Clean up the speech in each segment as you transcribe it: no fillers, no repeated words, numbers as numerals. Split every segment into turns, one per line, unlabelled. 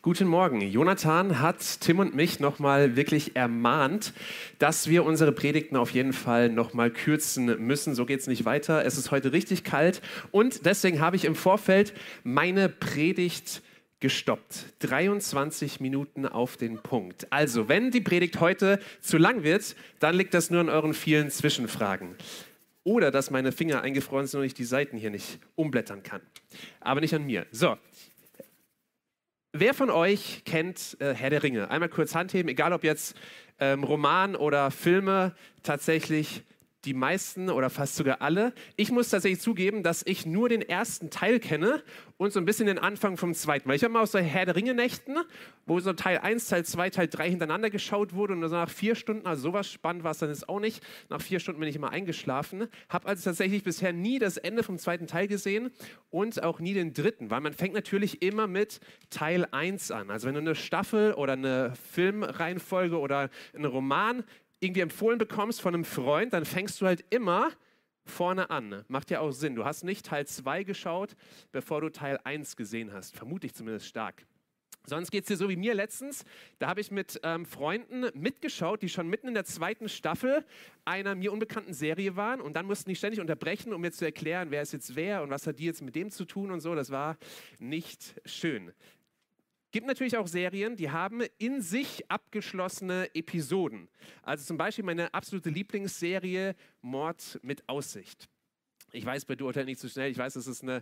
Guten Morgen. Jonathan hat Tim und mich nochmal wirklich ermahnt, dass wir unsere Predigten auf jeden Fall nochmal kürzen müssen. So geht es nicht weiter. Es ist heute richtig kalt und deswegen habe ich im Vorfeld meine Predigt gestoppt. 23 Minuten auf den Punkt. Also, wenn die Predigt heute zu lang wird, dann liegt das nur an euren vielen Zwischenfragen. Oder dass meine Finger eingefroren sind und ich die Seiten hier nicht umblättern kann. Aber nicht an mir. So. Wer von euch kennt Herr der Ringe? Einmal kurz Hand heben, egal ob jetzt Roman oder Filme, tatsächlich die meisten oder fast sogar alle. Ich muss tatsächlich zugeben, dass ich nur den ersten Teil kenne und so ein bisschen den Anfang vom zweiten. Weil ich habe mal aus so Herr der Ringe-Nächten, wo so Teil 1, Teil 2, Teil 3 hintereinander geschaut wurde und nach 4 Stunden, also sowas spannend war es dann jetzt auch nicht, nach 4 Stunden bin ich immer eingeschlafen, habe also tatsächlich bisher nie das Ende vom zweiten Teil gesehen und auch nie den dritten, weil man fängt natürlich immer mit Teil 1 an. Also wenn du eine Staffel oder eine Filmreihenfolge oder einen Roman irgendwie empfohlen bekommst von einem Freund, dann fängst du halt immer vorne an. Macht ja auch Sinn. Du hast nicht Teil 2 geschaut, bevor du Teil 1 gesehen hast. Vermute ich zumindest stark. Sonst geht es dir so wie mir letztens. Da habe ich mit Freunden mitgeschaut, die schon mitten in der zweiten Staffel einer mir unbekannten Serie waren. Und dann mussten die ständig unterbrechen, um mir zu erklären, wer ist jetzt wer und was hat die jetzt mit dem zu tun und so. Das war nicht schön. Gibt natürlich auch Serien, die haben in sich abgeschlossene Episoden. Also zum Beispiel meine absolute Lieblingsserie Mord mit Aussicht. Ich weiß, beurteilt nicht so schnell. Ich weiß, das ist eine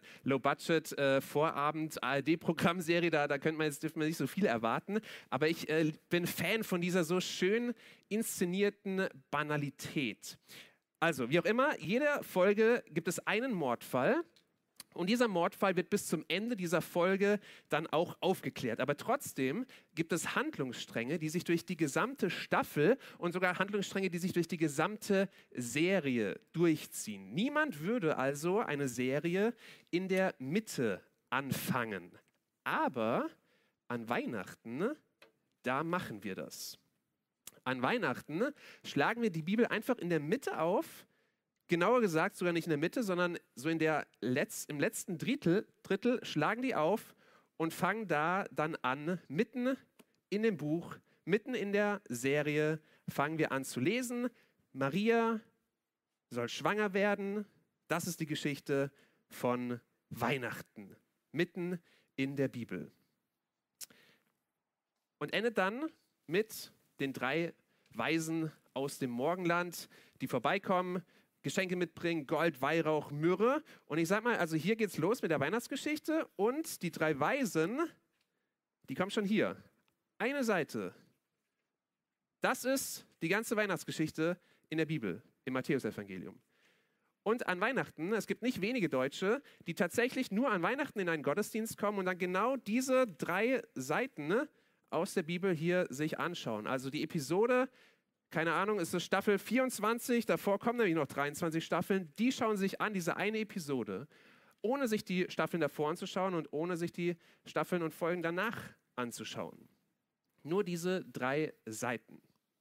Low-Budget-Vorabend-ARD-Programmserie. Da dürfte man nicht so viel erwarten. Aber ich bin Fan von dieser so schön inszenierten Banalität. Also, wie auch immer, jede Folge gibt es einen Mordfall. Und dieser Mordfall wird bis zum Ende dieser Folge dann auch aufgeklärt. Aber trotzdem gibt es Handlungsstränge, die sich durch die gesamte Staffel und sogar Handlungsstränge, die sich durch die gesamte Serie durchziehen. Niemand würde also eine Serie in der Mitte anfangen. Aber an Weihnachten, da machen wir das. An Weihnachten schlagen wir die Bibel einfach in der Mitte auf. Genauer gesagt, sogar nicht in der Mitte, sondern so im letzten Drittel schlagen die auf und fangen da dann an, mitten in dem Buch, mitten in der Serie, fangen wir an zu lesen. Maria soll schwanger werden. Das ist die Geschichte von Weihnachten, mitten in der Bibel. Und endet dann mit den 3 Weisen aus dem Morgenland, die vorbeikommen, Geschenke mitbringen, Gold, Weihrauch, Myrrhe. Und ich sag mal, also hier geht's los mit der Weihnachtsgeschichte und die 3 Weisen, die kommen schon hier. Eine Seite. Das ist die ganze Weihnachtsgeschichte in der Bibel, im Matthäusevangelium. Und an Weihnachten, es gibt nicht wenige Deutsche, die tatsächlich nur an Weihnachten in einen Gottesdienst kommen und dann genau diese 3 Seiten aus der Bibel hier sich anschauen. Also die Episode, keine Ahnung, ist es Staffel 24, davor kommen nämlich noch 23 Staffeln, die schauen sich an, diese eine Episode, ohne sich die Staffeln davor anzuschauen und ohne sich die Staffeln und Folgen danach anzuschauen. Nur diese 3 Seiten.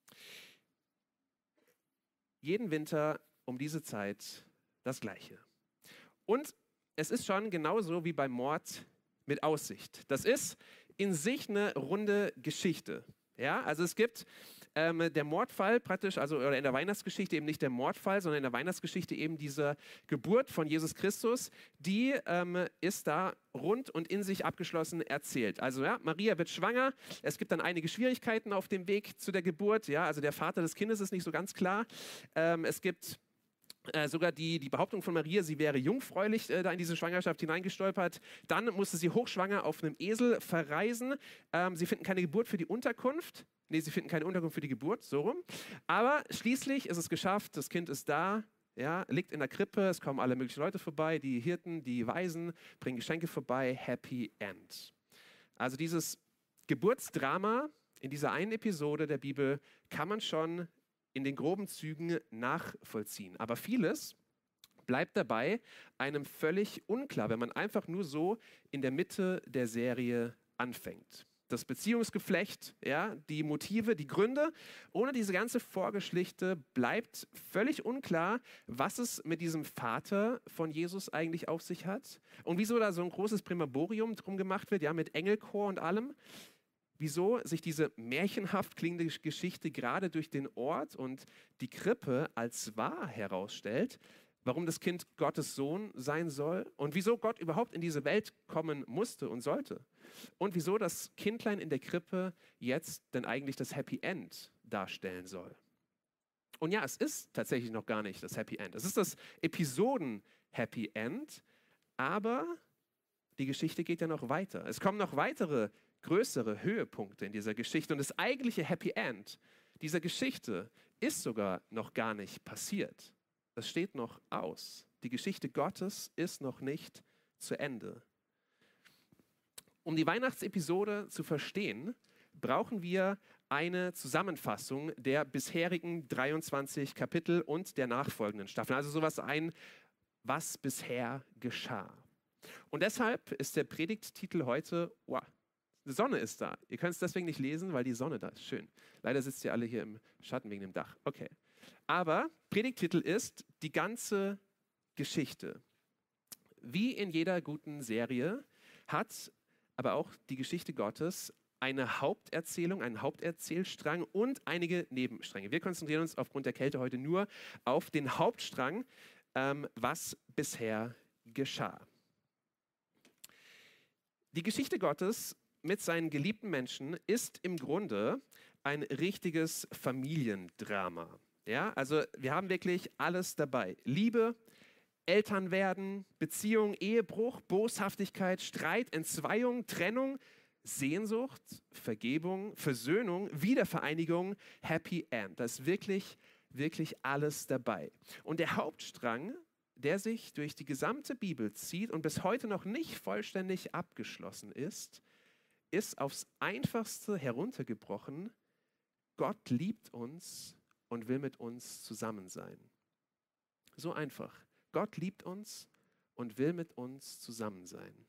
Jeden Winter um diese Zeit das Gleiche. Und es ist schon genauso wie beim Mord mit Aussicht. Das ist in sich eine runde Geschichte. Ja, also es gibt der Mordfall praktisch, also oder in der Weihnachtsgeschichte eben nicht der Mordfall, sondern in der Weihnachtsgeschichte eben diese Geburt von Jesus Christus, die ist da rund und in sich abgeschlossen erzählt. Also ja, Maria wird schwanger, es gibt dann einige Schwierigkeiten auf dem Weg zu der Geburt, ja, also der Vater des Kindes ist nicht so ganz klar. Es gibt sogar die Behauptung von Maria, sie wäre jungfräulich da in diese Schwangerschaft hineingestolpert. Dann musste sie hochschwanger auf einem Esel verreisen. Sie finden keine Geburt für die Unterkunft. Nee, sie finden keine Unterkunft für die Geburt, so rum. Aber schließlich ist es geschafft, das Kind ist da, ja, liegt in der Krippe, es kommen alle möglichen Leute vorbei, die Hirten, die Weisen, bringen Geschenke vorbei, Happy End. Also dieses Geburtsdrama in dieser einen Episode der Bibel kann man schon in den groben Zügen nachvollziehen. Aber vieles bleibt dabei einem völlig unklar, wenn man einfach nur so in der Mitte der Serie anfängt. Das Beziehungsgeflecht, ja, die Motive, die Gründe, ohne diese ganze Vorgeschichte bleibt völlig unklar, was es mit diesem Vater von Jesus eigentlich auf sich hat und wieso da so ein großes Primamborium drum gemacht wird, ja, mit Engelchor und allem. wieso sich diese märchenhaft klingende Geschichte gerade durch den Ort und die Krippe als wahr herausstellt, warum das Kind Gottes Sohn sein soll und wieso Gott überhaupt in diese Welt kommen musste und sollte und wieso das Kindlein in der Krippe jetzt denn eigentlich das Happy End darstellen soll. Und ja, es ist tatsächlich noch gar nicht das Happy End. Es ist das Episoden-Happy End, aber die Geschichte geht ja noch weiter. Es kommen noch weitere größere Höhepunkte in dieser Geschichte und das eigentliche Happy End dieser Geschichte ist sogar noch gar nicht passiert. Das steht noch aus. Die Geschichte Gottes ist noch nicht zu Ende. Um die Weihnachtsepisode zu verstehen, brauchen wir eine Zusammenfassung der bisherigen 23 Kapitel und der nachfolgenden Staffeln. Also sowas was bisher geschah. Und deshalb ist der Predigttitel heute, wow, die Sonne ist da. Ihr könnt es deswegen nicht lesen, weil die Sonne da ist. Schön. Leider sitzt ihr alle hier im Schatten wegen dem Dach. Okay. Aber Predigttitel ist die ganze Geschichte. Wie in jeder guten Serie hat aber auch die Geschichte Gottes eine Haupterzählung, einen Haupterzählstrang und einige Nebenstränge. Wir konzentrieren uns aufgrund der Kälte heute nur auf den Hauptstrang, was bisher geschah. Die Geschichte Gottes mit seinen geliebten Menschen ist im Grunde ein richtiges Familiendrama. Ja, also wir haben wirklich alles dabei. Liebe, Elternwerden, Beziehung, Ehebruch, Boshaftigkeit, Streit, Entzweiung, Trennung, Sehnsucht, Vergebung, Versöhnung, Wiedervereinigung, Happy End. Da ist wirklich, wirklich alles dabei. Und der Hauptstrang, der sich durch die gesamte Bibel zieht und bis heute noch nicht vollständig abgeschlossen ist aufs Einfachste heruntergebrochen: Gott liebt uns und will mit uns zusammen sein. So einfach. Gott liebt uns und will mit uns zusammen sein.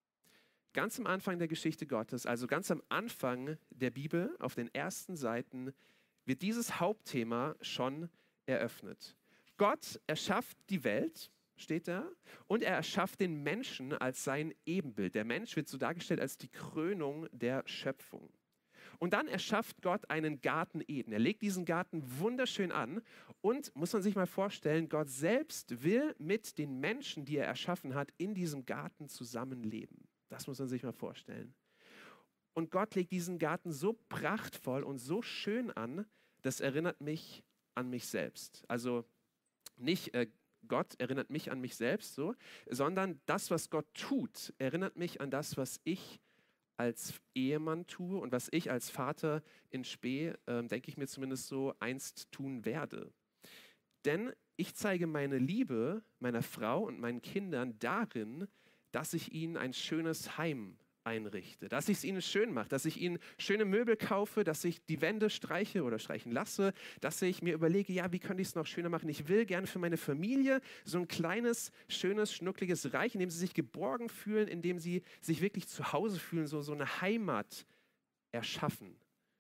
Ganz am Anfang der Geschichte Gottes, also ganz am Anfang der Bibel, auf den ersten Seiten, wird dieses Hauptthema schon eröffnet. Gott erschafft die Welt, steht da, und er erschafft den Menschen als sein Ebenbild. Der Mensch wird so dargestellt als die Krönung der Schöpfung. Und dann erschafft Gott einen Garten Eden. Er legt diesen Garten wunderschön an und, muss man sich mal vorstellen, Gott selbst will mit den Menschen, die er erschaffen hat, in diesem Garten zusammenleben. Das muss man sich mal vorstellen. Und Gott legt diesen Garten so prachtvoll und so schön an, das erinnert mich an mich selbst. Also nicht Gott erinnert mich an mich selbst so, sondern das, was Gott tut, erinnert mich an das, was ich als Ehemann tue und was ich als Vater in Spee, denke ich mir zumindest so, einst tun werde. Denn ich zeige meine Liebe meiner Frau und meinen Kindern darin, dass ich ihnen ein schönes Heim einrichte, dass ich es ihnen schön mache, dass ich ihnen schöne Möbel kaufe, dass ich die Wände streiche oder streichen lasse, dass ich mir überlege, ja, wie könnte ich es noch schöner machen? Ich will gerne für meine Familie so ein kleines, schönes, schnuckliges Reich, in dem sie sich geborgen fühlen, in dem sie sich wirklich zu Hause fühlen, so eine Heimat erschaffen.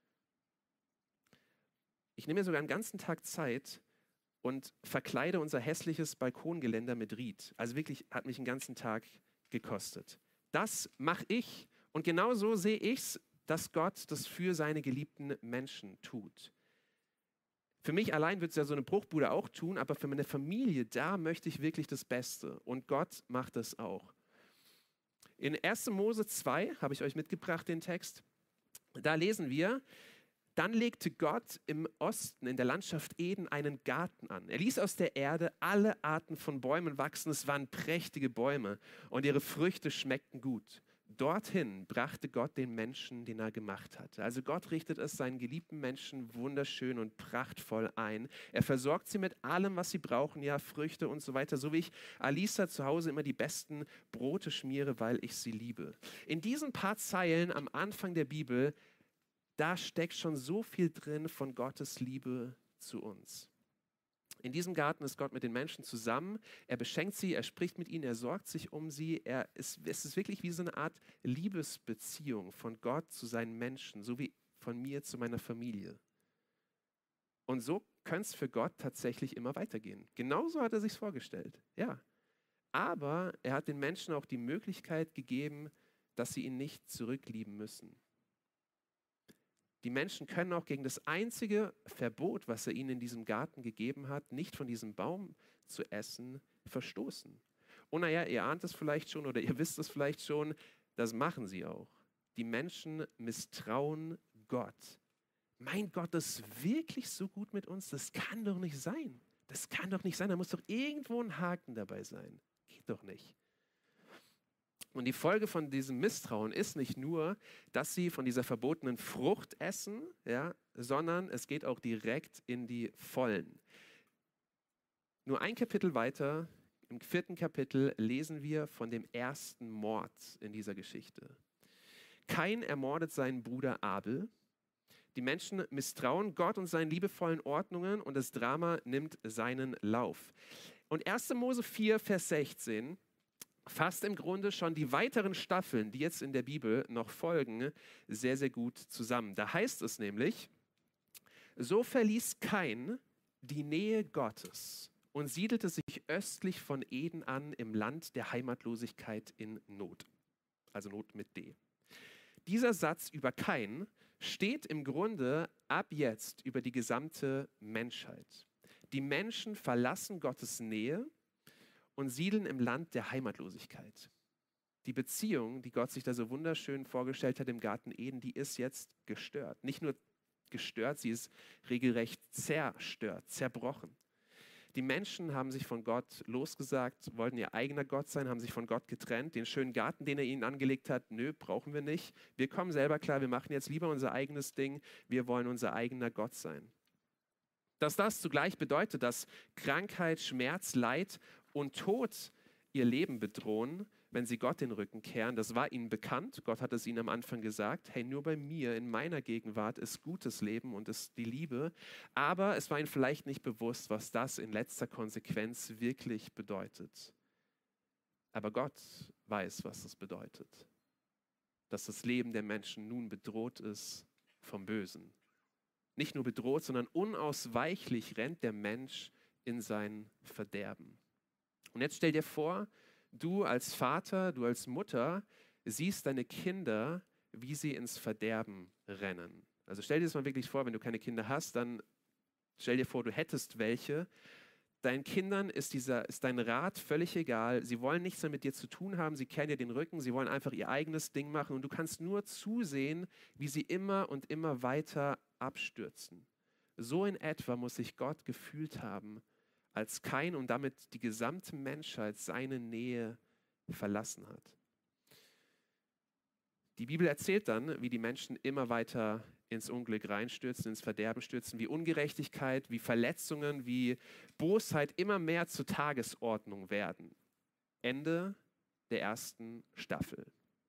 Ich nehme mir sogar einen ganzen Tag Zeit und verkleide unser hässliches Balkongeländer mit Ried. Also wirklich hat mich einen ganzen Tag gekostet. Das mache ich und genau so sehe ich es, dass Gott das für seine geliebten Menschen tut. Für mich allein wird es ja so eine Bruchbude auch tun, aber für meine Familie, da möchte ich wirklich das Beste und Gott macht das auch. In 1. Mose 2 habe ich euch mitgebracht, den Text, da lesen wir: Dann legte Gott im Osten in der Landschaft Eden einen Garten an. Er ließ aus der Erde alle Arten von Bäumen wachsen. Es waren prächtige Bäume und ihre Früchte schmeckten gut. Dorthin brachte Gott den Menschen, den er gemacht hatte. Also Gott richtet es seinen geliebten Menschen wunderschön und prachtvoll ein. Er versorgt sie mit allem, was sie brauchen, ja, Früchte und so weiter. So wie ich Alisa zu Hause immer die besten Brote schmiere, weil ich sie liebe. In diesen paar Zeilen am Anfang der Bibel, da steckt schon so viel drin von Gottes Liebe zu uns. In diesem Garten ist Gott mit den Menschen zusammen. Er beschenkt sie, er spricht mit ihnen, er sorgt sich um sie. Es ist wirklich wie so eine Art Liebesbeziehung von Gott zu seinen Menschen, so wie von mir zu meiner Familie. Und so könnte es für Gott tatsächlich immer weitergehen. Genauso hat er sich vorgestellt, ja. Aber er hat den Menschen auch die Möglichkeit gegeben, dass sie ihn nicht zurücklieben müssen. Die Menschen können auch gegen das einzige Verbot, was er ihnen in diesem Garten gegeben hat, nicht von diesem Baum zu essen, verstoßen. Und naja, ihr ahnt es vielleicht schon oder ihr wisst es vielleicht schon, das machen sie auch. Die Menschen misstrauen Gott. Mein Gott, das ist wirklich so gut mit uns? Das kann doch nicht sein. Das kann doch nicht sein. Da muss doch irgendwo ein Haken dabei sein. Geht doch nicht. Und die Folge von diesem Misstrauen ist nicht nur, dass sie von dieser verbotenen Frucht essen, ja, sondern es geht auch direkt in die Vollen. Nur ein Kapitel weiter, im 4. Kapitel, lesen wir von dem ersten Mord in dieser Geschichte. Kain ermordet seinen Bruder Abel. Die Menschen misstrauen Gott und seinen liebevollen Ordnungen und das Drama nimmt seinen Lauf. Und 1. Mose 4, Vers 16 fasst im Grunde schon die weiteren Staffeln, die jetzt in der Bibel noch folgen, sehr, sehr gut zusammen. Da heißt es nämlich, so verließ Kain die Nähe Gottes und siedelte sich östlich von Eden an im Land der Heimatlosigkeit in Not. Also Not mit D. Dieser Satz über Kain steht im Grunde ab jetzt über die gesamte Menschheit. Die Menschen verlassen Gottes Nähe und siedeln im Land der Heimatlosigkeit. Die Beziehung, die Gott sich da so wunderschön vorgestellt hat im Garten Eden, die ist jetzt gestört. Nicht nur gestört, sie ist regelrecht zerstört, zerbrochen. Die Menschen haben sich von Gott losgesagt, wollten ihr eigener Gott sein, haben sich von Gott getrennt. Den schönen Garten, den er ihnen angelegt hat, nö, brauchen wir nicht. Wir kommen selber klar, wir machen jetzt lieber unser eigenes Ding, wir wollen unser eigener Gott sein. Dass das zugleich bedeutet, dass Krankheit, Schmerz, Leid und Tod ihr Leben bedrohen, wenn sie Gott den Rücken kehren, das war ihnen bekannt. Gott hat es ihnen am Anfang gesagt, hey, nur bei mir, in meiner Gegenwart ist gutes Leben und ist die Liebe. Aber es war ihnen vielleicht nicht bewusst, was das in letzter Konsequenz wirklich bedeutet. Aber Gott weiß, was das bedeutet. Dass das Leben der Menschen nun bedroht ist vom Bösen. Nicht nur bedroht, sondern unausweichlich rennt der Mensch in sein Verderben. Und jetzt stell dir vor, du als Vater, du als Mutter siehst deine Kinder, wie sie ins Verderben rennen. Also stell dir das mal wirklich vor, wenn du keine Kinder hast, dann stell dir vor, du hättest welche. Deinen Kindern ist dein Rat völlig egal. Sie wollen nichts mehr mit dir zu tun haben. Sie kehren dir den Rücken. Sie wollen einfach ihr eigenes Ding machen. Und du kannst nur zusehen, wie sie immer und immer weiter abstürzen. So in etwa muss sich Gott gefühlt haben, als Kain und damit die gesamte Menschheit seine Nähe verlassen hat. Die Bibel erzählt dann, wie die Menschen immer weiter ins Unglück reinstürzen, ins Verderben stürzen, wie Ungerechtigkeit, wie Verletzungen, wie Bosheit immer mehr zur Tagesordnung werden. Ende der ersten Staffel.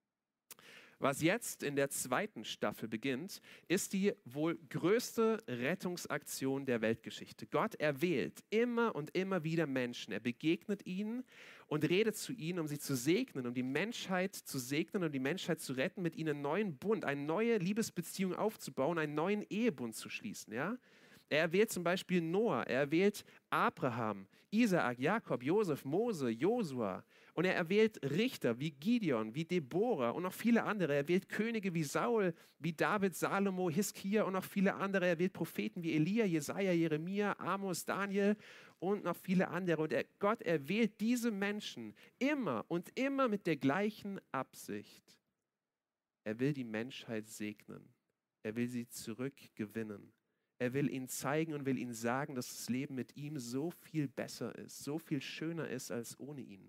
Was jetzt in der zweiten Staffel beginnt, ist die wohl größte Rettungsaktion der Weltgeschichte. Gott erwählt immer und immer wieder Menschen. Er begegnet ihnen und redet zu ihnen, um sie zu segnen, um die Menschheit zu segnen, um die Menschheit zu retten, mit ihnen einen neuen Bund, eine neue Liebesbeziehung aufzubauen, einen neuen Ehebund zu schließen. Ja? Er erwählt zum Beispiel Noah, er erwählt Abraham, Isaak, Jakob, Josef, Mose, Josua. Und er erwählt Richter wie Gideon, wie Deborah und noch viele andere. Er erwählt Könige wie Saul, wie David, Salomo, Hiskia und noch viele andere. Er wählt Propheten wie Elia, Jesaja, Jeremia, Amos, Daniel und noch viele andere. Und Gott erwählt diese Menschen immer und immer mit der gleichen Absicht. Er will die Menschheit segnen. Er will sie zurückgewinnen. Er will ihnen zeigen und will ihnen sagen, dass das Leben mit ihm so viel besser ist, so viel schöner ist als ohne ihn.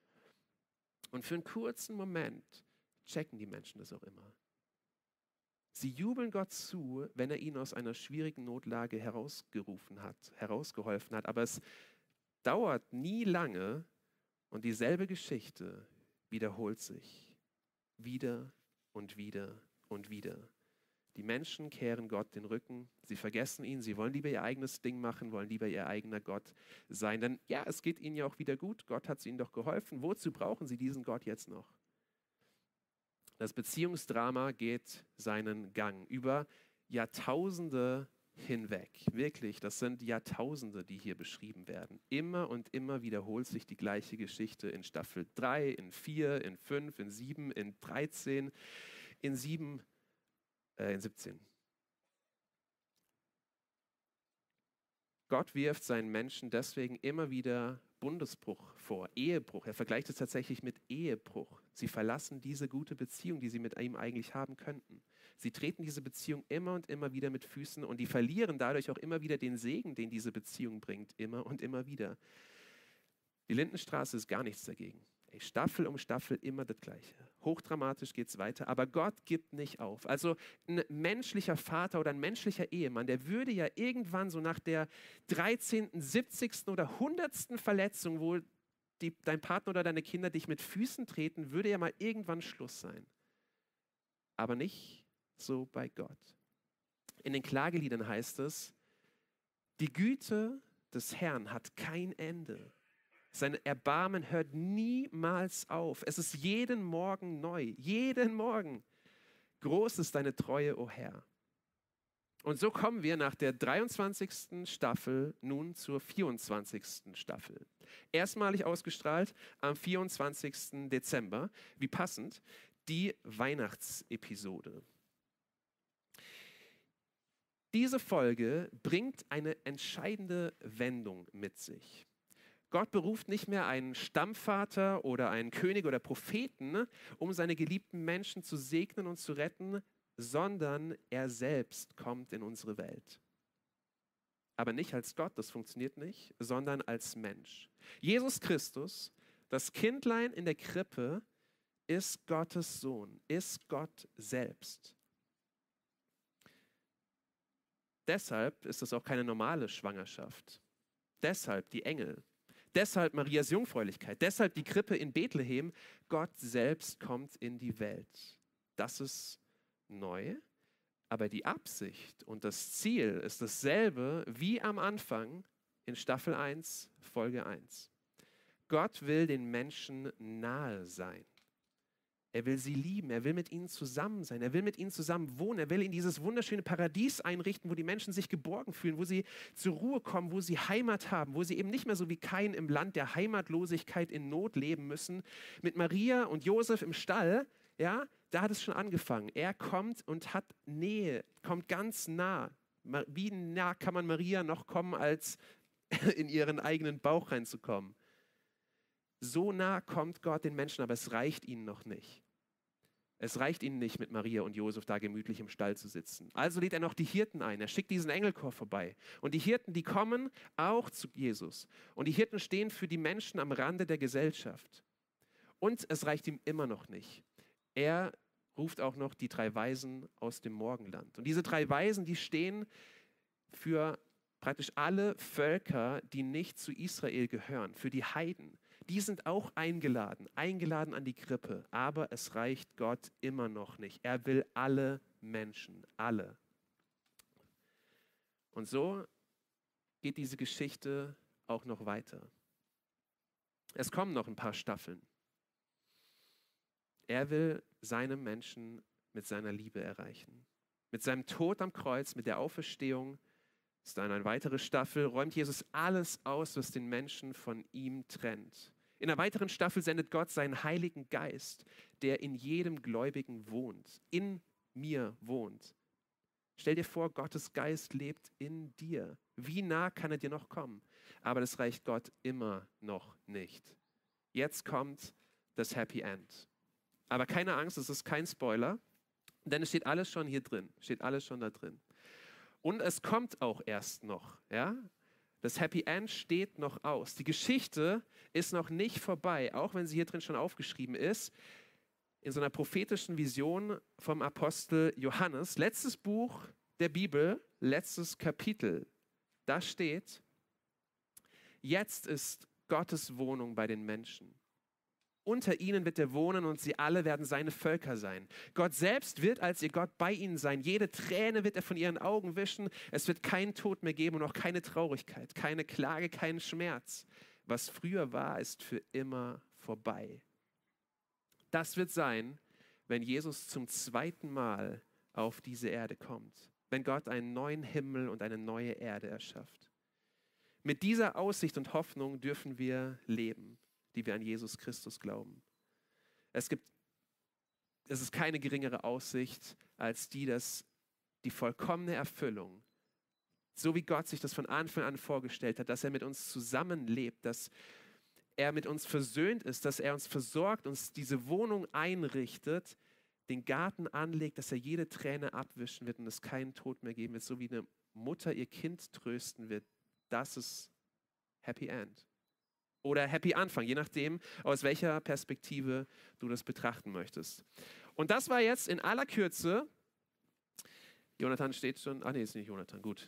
Und für einen kurzen Moment checken die Menschen das auch immer. Sie jubeln Gott zu, wenn er ihnen aus einer schwierigen Notlage herausgeholfen hat. Aber es dauert nie lange und dieselbe Geschichte wiederholt sich. Wieder und wieder und wieder. Die Menschen kehren Gott den Rücken, sie vergessen ihn, sie wollen lieber ihr eigenes Ding machen, wollen lieber ihr eigener Gott sein. Denn ja, es geht ihnen ja auch wieder gut, Gott hat es ihnen doch geholfen. Wozu brauchen sie diesen Gott jetzt noch? Das Beziehungsdrama geht seinen Gang über Jahrtausende hinweg. Wirklich, das sind Jahrtausende, die hier beschrieben werden. Immer und immer wiederholt sich die gleiche Geschichte in Staffel 3, in 4, in 5, in 7, in 13, in 17. Gott wirft seinen Menschen deswegen immer wieder Bundesbruch vor, Ehebruch. Er vergleicht es tatsächlich mit Ehebruch. Sie verlassen diese gute Beziehung, die sie mit ihm eigentlich haben könnten. Sie treten diese Beziehung immer und immer wieder mit Füßen und die verlieren dadurch auch immer wieder den Segen, den diese Beziehung bringt, immer und immer wieder. Die Lindenstraße ist gar nichts dagegen. Staffel um Staffel immer das Gleiche. Hochdramatisch geht es weiter, aber Gott gibt nicht auf. Also ein menschlicher Vater oder ein menschlicher Ehemann, der würde ja irgendwann so nach der 13., 70. oder 100. Verletzung, wo dein Partner oder deine Kinder dich mit Füßen treten, würde ja mal irgendwann Schluss sein. Aber nicht so bei Gott. In den Klageliedern heißt es, die Güte des Herrn hat kein Ende. Sein Erbarmen hört niemals auf. Es ist jeden Morgen neu. Jeden Morgen. Groß ist deine Treue, o Herr. Und so kommen wir nach der 23. Staffel nun zur 24. Staffel. Erstmalig ausgestrahlt am 24. Dezember. Wie passend, die Weihnachtsepisode. Diese Folge bringt eine entscheidende Wendung mit sich. Gott beruft nicht mehr einen Stammvater oder einen König oder Propheten, um seine geliebten Menschen zu segnen und zu retten, sondern er selbst kommt in unsere Welt. Aber nicht als Gott, das funktioniert nicht, sondern als Mensch. Jesus Christus, das Kindlein in der Krippe, ist Gottes Sohn, ist Gott selbst. Deshalb ist es auch keine normale Schwangerschaft. Deshalb die Engel. Deshalb Marias Jungfräulichkeit, deshalb die Krippe in Bethlehem. Gott selbst kommt in die Welt. Das ist neu, aber die Absicht und das Ziel ist dasselbe wie am Anfang in Staffel 1, Folge 1. Gott will den Menschen nahe sein. Er will sie lieben, er will mit ihnen zusammen sein, er will mit ihnen zusammen wohnen, er will ihnen dieses wunderschöne Paradies einrichten, wo die Menschen sich geborgen fühlen, wo sie zur Ruhe kommen, wo sie Heimat haben, wo sie eben nicht mehr so wie Kain im Land der Heimatlosigkeit in Not leben müssen. Mit Maria und Josef im Stall, ja, da hat es schon angefangen. Er kommt und hat Nähe, kommt ganz nah. Wie nah kann man Maria noch kommen, als in ihren eigenen Bauch reinzukommen? So nah kommt Gott den Menschen, aber es reicht ihnen noch nicht. Es reicht ihnen nicht, mit Maria und Josef da gemütlich im Stall zu sitzen. Also lädt er noch die Hirten ein. Er schickt diesen Engelchor vorbei. Und die Hirten, die kommen auch zu Jesus. Und die Hirten stehen für die Menschen am Rande der Gesellschaft. Und es reicht ihm immer noch nicht. Er ruft auch noch die 3 Weisen aus dem Morgenland. Und diese 3 Weisen, die stehen für praktisch alle Völker, die nicht zu Israel gehören, für die Heiden. Die sind auch eingeladen an die Krippe. Aber es reicht Gott immer noch nicht. Er will alle Menschen, alle. Und so geht diese Geschichte auch noch weiter. Es kommen noch ein paar Staffeln. Er will seine Menschen mit seiner Liebe erreichen. Mit seinem Tod am Kreuz, mit der Auferstehung, ist dann eine weitere Staffel, räumt Jesus alles aus, was den Menschen von ihm trennt. In einer weiteren Staffel sendet Gott seinen Heiligen Geist, der in jedem Gläubigen wohnt, in mir wohnt. Stell dir vor, Gottes Geist lebt in dir. Wie nah kann er dir noch kommen? Aber das reicht Gott immer noch nicht. Jetzt kommt das Happy End. Aber keine Angst, es ist kein Spoiler, denn es steht alles schon hier drin, steht alles schon da drin. Und es kommt auch erst noch, ja? Das Happy End steht noch aus. Die Geschichte ist noch nicht vorbei, auch wenn sie hier drin schon aufgeschrieben ist. In so einer prophetischen Vision vom Apostel Johannes, letztes Buch der Bibel, letztes Kapitel. Da steht, jetzt ist Gottes Wohnung bei den Menschen. Unter ihnen wird er wohnen und sie alle werden seine Völker sein. Gott selbst wird als ihr Gott bei ihnen sein. Jede Träne wird er von ihren Augen wischen. Es wird keinen Tod mehr geben und auch keine Traurigkeit, keine Klage, keinen Schmerz. Was früher war, ist für immer vorbei. Das wird sein, wenn Jesus zum 2. Mal auf diese Erde kommt. Wenn Gott einen neuen Himmel und eine neue Erde erschafft. Mit dieser Aussicht und Hoffnung dürfen wir leben, die wir an Jesus Christus glauben. Es ist keine geringere Aussicht als die, dass die vollkommene Erfüllung so wie Gott sich das von Anfang an vorgestellt hat, dass er mit uns zusammenlebt, dass er mit uns versöhnt ist, dass er uns versorgt, uns diese Wohnung einrichtet, den Garten anlegt, dass er jede Träne abwischen wird und es keinen Tod mehr geben wird, so wie eine Mutter ihr Kind trösten wird. Das ist Happy End. Oder Happy Anfang, je nachdem, aus welcher Perspektive du das betrachten möchtest. Und das war jetzt in aller Kürze, Jonathan steht schon, nee, ist nicht Jonathan, gut.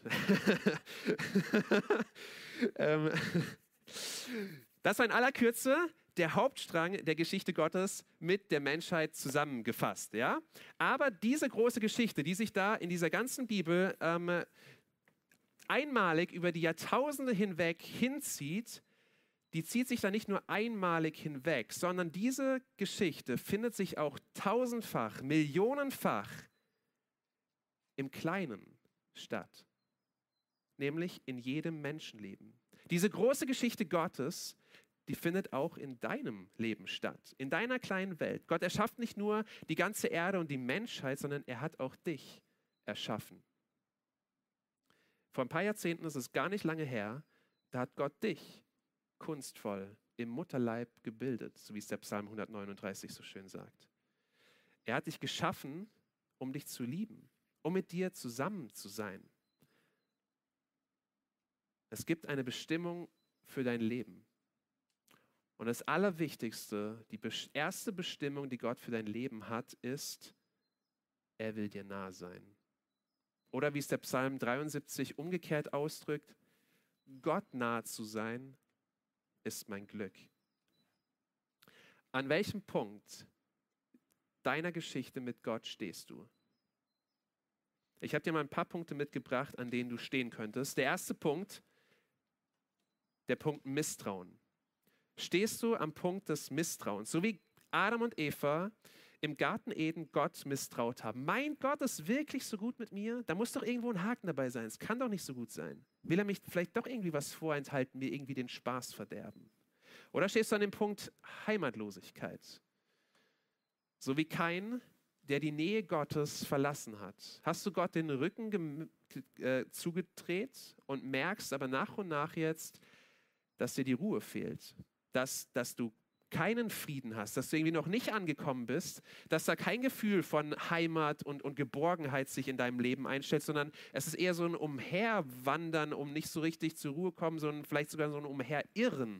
Das war in aller Kürze der Hauptstrang der Geschichte Gottes mit der Menschheit zusammengefasst. Ja? Aber diese große Geschichte, die sich da in dieser ganzen Bibel einmalig über die Jahrtausende hinweg hinzieht, die zieht sich da nicht nur einmalig hinweg, sondern diese Geschichte findet sich auch tausendfach, millionenfach im Kleinen statt, nämlich in jedem Menschenleben. Diese große Geschichte Gottes, die findet auch in deinem Leben statt, in deiner kleinen Welt. Gott erschafft nicht nur die ganze Erde und die Menschheit, sondern er hat auch dich erschaffen. Vor ein paar Jahrzehnten, das ist gar nicht lange her, da hat Gott dich kunstvoll im Mutterleib gebildet, so wie es der Psalm 139 so schön sagt. Er hat dich geschaffen, um dich zu lieben, um mit dir zusammen zu sein. Es gibt eine Bestimmung für dein Leben. Und das Allerwichtigste, die erste Bestimmung, die Gott für dein Leben hat, ist, er will dir nah sein. Oder wie es der Psalm 73 umgekehrt ausdrückt, Gott nah zu sein, ist mein Glück. An welchem Punkt deiner Geschichte mit Gott stehst du? Ich habe dir mal ein paar Punkte mitgebracht, an denen du stehen könntest. Der erste Punkt, der Punkt Misstrauen. Stehst du am Punkt des Misstrauens, so wie Adam und Eva im Garten Eden Gott misstraut haben. Mein Gott ist wirklich so gut mit mir? Da muss doch irgendwo ein Haken dabei sein. Es kann doch nicht so gut sein. Will er mich vielleicht doch irgendwie was vorenthalten, mir irgendwie den Spaß verderben? Oder stehst du an dem Punkt Heimatlosigkeit? So wie Kain, der die Nähe Gottes verlassen hat. Hast du Gott den Rücken zugedreht und merkst aber nach und nach jetzt, dass dir die Ruhe fehlt, dass du keinen Frieden hast, dass du irgendwie noch nicht angekommen bist, dass da kein Gefühl von Heimat und Geborgenheit sich in deinem Leben einstellt, sondern es ist eher so ein Umherwandern, um nicht so richtig zur Ruhe kommen, sondern vielleicht sogar so ein Umherirren.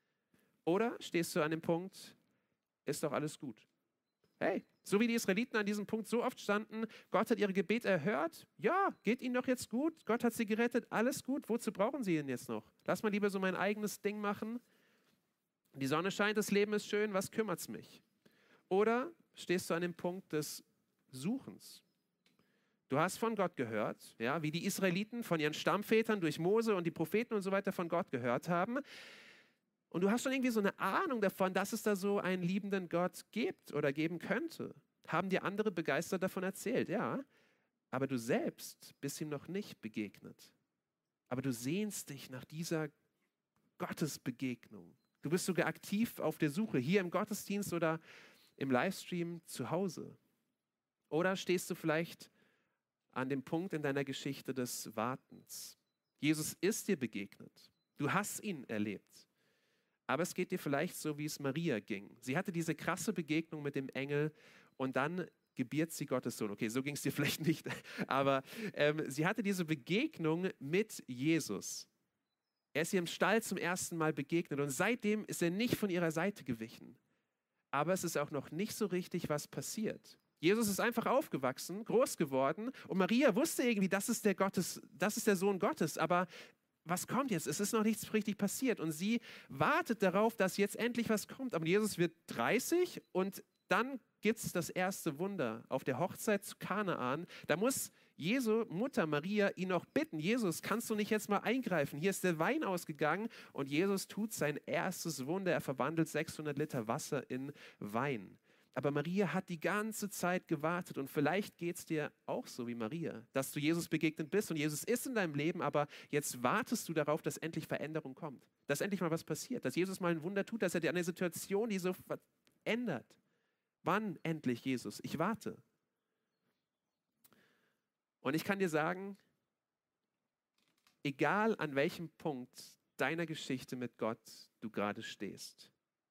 Oder stehst du an dem Punkt, ist doch alles gut? Hey, so wie die Israeliten an diesem Punkt so oft standen, Gott hat ihre Gebete erhört, ja, geht ihnen doch jetzt gut, Gott hat sie gerettet, alles gut, wozu brauchen sie ihn jetzt noch? Lass mal lieber so mein eigenes Ding machen. Die Sonne scheint, das Leben ist schön, was kümmert's mich? Oder stehst du an dem Punkt des Suchens? Du hast von Gott gehört, ja, wie die Israeliten von ihren Stammvätern durch Mose und die Propheten und so weiter von Gott gehört haben. Und du hast schon irgendwie so eine Ahnung davon, dass es da so einen liebenden Gott gibt oder geben könnte. Haben dir andere begeistert davon erzählt, ja. Aber du selbst bist ihm noch nicht begegnet. Aber du sehnst dich nach dieser Gottesbegegnung. Du bist sogar aktiv auf der Suche, hier im Gottesdienst oder im Livestream zu Hause. Oder stehst du vielleicht an dem Punkt in deiner Geschichte des Wartens. Jesus ist dir begegnet. Du hast ihn erlebt. Aber es geht dir vielleicht so, wie es Maria ging. Sie hatte diese krasse Begegnung mit dem Engel und dann gebiert sie Gottes Sohn. Okay, so ging es dir vielleicht nicht, aber sie hatte diese Begegnung mit Jesus. Er ist ihr im Stall zum ersten Mal begegnet und seitdem ist er nicht von ihrer Seite gewichen. Aber es ist auch noch nicht so richtig, was passiert. Jesus ist einfach aufgewachsen, groß geworden und Maria wusste irgendwie, das ist der Sohn Gottes, aber was kommt jetzt? Es ist noch nichts richtig passiert und sie wartet darauf, dass jetzt endlich was kommt. Aber Jesus wird 30 und dann gibt es das erste Wunder auf der Hochzeit zu Kanaan. Da muss Jesu Mutter Maria ihn noch bitten, Jesus, kannst du nicht jetzt mal eingreifen? Hier ist der Wein ausgegangen und Jesus tut sein erstes Wunder. Er verwandelt 600 Liter Wasser in Wein. Aber Maria hat die ganze Zeit gewartet und vielleicht geht es dir auch so wie Maria, dass du Jesus begegnet bist und Jesus ist in deinem Leben, aber jetzt wartest du darauf, dass endlich Veränderung kommt, dass endlich mal was passiert, dass Jesus mal ein Wunder tut, dass er dir eine Situation, die so verändert. Wann endlich, Jesus? Ich warte. Und ich kann dir sagen, egal an welchem Punkt deiner Geschichte mit Gott du gerade stehst,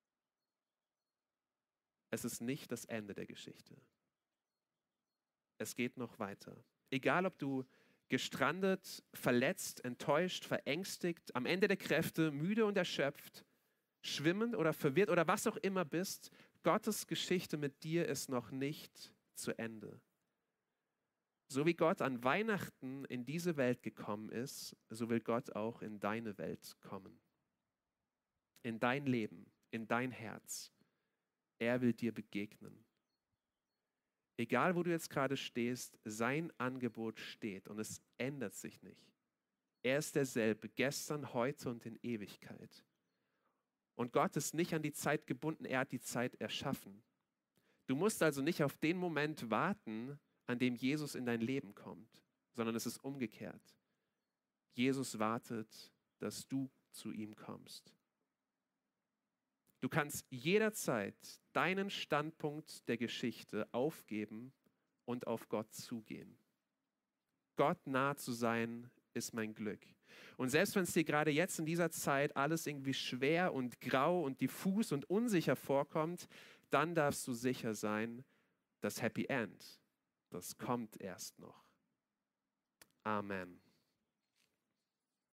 es ist nicht das Ende der Geschichte. Es geht noch weiter. Egal, ob du gestrandet, verletzt, enttäuscht, verängstigt, am Ende der Kräfte, müde und erschöpft, schwimmend oder verwirrt oder was auch immer bist, Gottes Geschichte mit dir ist noch nicht zu Ende. So wie Gott an Weihnachten in diese Welt gekommen ist, so will Gott auch in deine Welt kommen. In dein Leben, in dein Herz. Er will dir begegnen. Egal, wo du jetzt gerade stehst, sein Angebot steht und es ändert sich nicht. Er ist derselbe, gestern, heute und in Ewigkeit. Und Gott ist nicht an die Zeit gebunden, er hat die Zeit erschaffen. Du musst also nicht auf den Moment warten, an dem Jesus in dein Leben kommt, sondern es ist umgekehrt. Jesus wartet, dass du zu ihm kommst. Du kannst jederzeit deinen Standpunkt der Geschichte aufgeben und auf Gott zugehen. Gott nah zu sein, ist mein Glück. Und selbst wenn es dir gerade jetzt in dieser Zeit alles irgendwie schwer und grau und diffus und unsicher vorkommt, dann darfst du sicher sein, das Happy End, das kommt erst noch. Amen.